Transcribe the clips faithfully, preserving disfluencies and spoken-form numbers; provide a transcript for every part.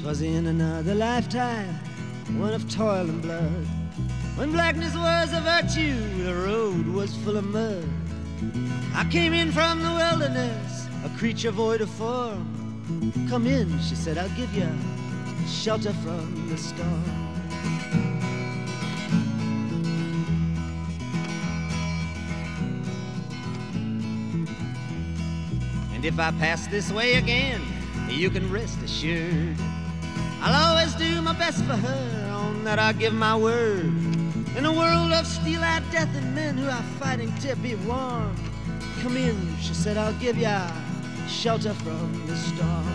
'Twas in another lifetime, one of toil and blood, when blackness was a virtue, the road was full of mud. I came in from the wilderness, a creature void of form. Come in, she said, I'll give you shelter from the storm. And if I pass this way again, you can rest assured I'll always do my best for her, on that I give my word. In a world of steel-eyed death and men who are fighting to be warm, come in, she said, I'll give ya shelter from the storm.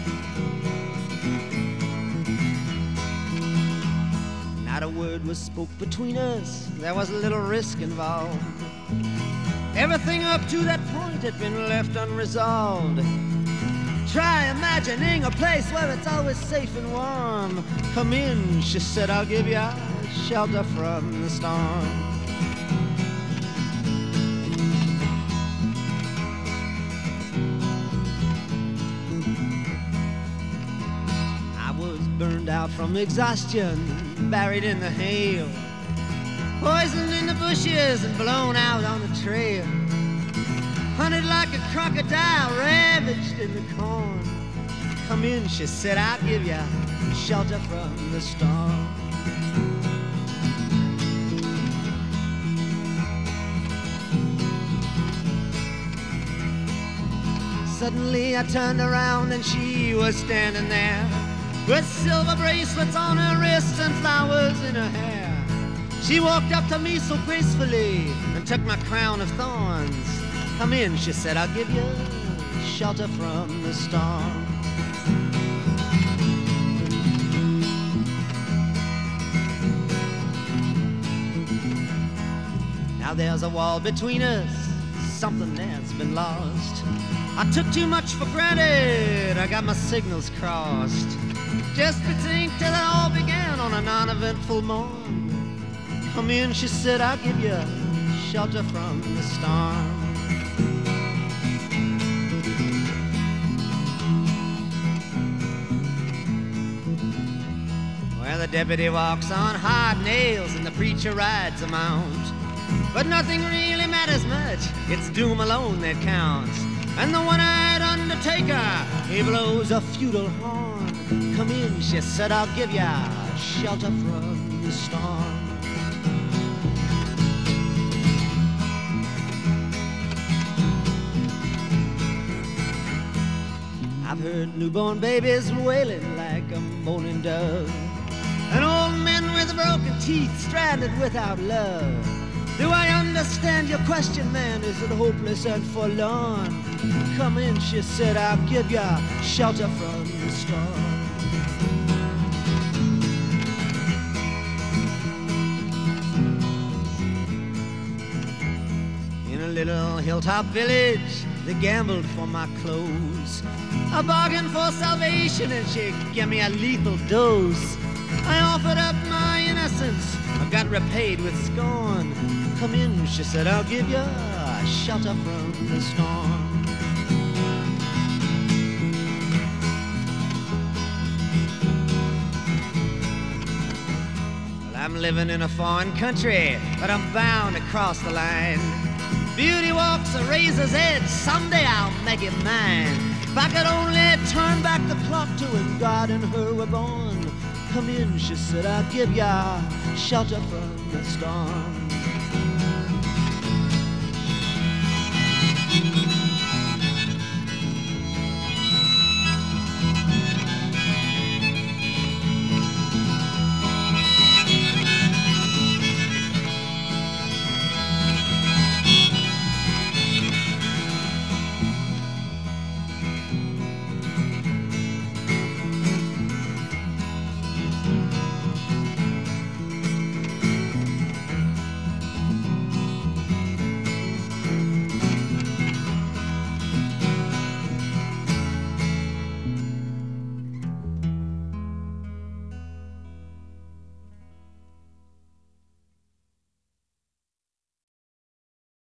Not a word was spoke between us, there was little risk involved. Everything up to that point had been left unresolved. Try imagining a place where it's always safe and warm. Come in, she said, I'll give you shelter from the storm. I was burned out from exhaustion, buried in the hail, poisoned in the bushes and blown out on the trail. Hunted like a crocodile, ravaged in the corn. Come in, she said, I'll give you shelter from the storm. Suddenly I turned around and she was standing there, with silver bracelets on her wrists and flowers in her hair. She walked up to me so gracefully and took my crown of thorns. Come in, she said, I'll give you shelter from the storm. Now there's a wall between us, something that's been lost. I took too much for granted, I got my signals crossed. Just to think till it all began on a non-eventful morn. Come in, she said, I'll give you shelter from the storm. Well, the deputy walks on hard nails and the preacher rides a mount. But nothing really matters much, it's doom alone that counts. And the one-eyed undertaker, he blows a feudal horn. Come in, she said, I'll give ya shelter from the storm. I've heard newborn babies wailing like a moaning dove, and old men with broken teeth stranded without love. Do I understand your question, man? Is it hopeless and forlorn? Come in, she said, I'll give ya shelter from the storm. In a little hilltop village, they gambled for my clothes. I bargained for salvation and she gave me a lethal dose. I offered up my innocence, I got repaid with scorn. Come in, she said, I'll give you shelter from the storm. Well, I'm living in a foreign country, but I'm bound to cross the line. Beauty walks a razor's edge, someday I'll make it mine. If I could only turn back the clock to when God and her were born. Come in, she said, I'll give ya shelter from the storm.